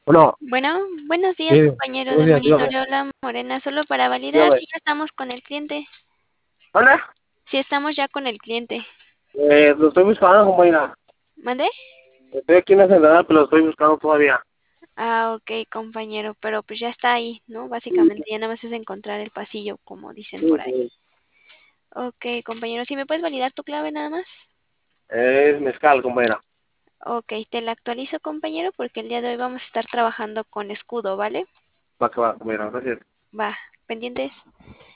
Bueno, Bueno, buenos días, sí, compañero buenos de días, dígame, monitoreo La Morena, solo para validar dígame. si ya estamos con el cliente. Hola, Si estamos ya con el cliente. lo estoy buscando, compañera. ¿Mande? Estoy aquí en la central, pero lo estoy buscando todavía. Ah, ok, compañero, pero pues ya está ahí, ¿no? Básicamente ya nada más es encontrar el pasillo, como dicen por Sí, ahí. sí. Ok, compañero, ¿sí me puedes validar tu clave nada más? Es mezcal, compañera. Ok, te la actualizo, compañero, porque el día de hoy vamos a estar trabajando con escudo, ¿vale? Va que va, compañera, gracias. Va, pendientes.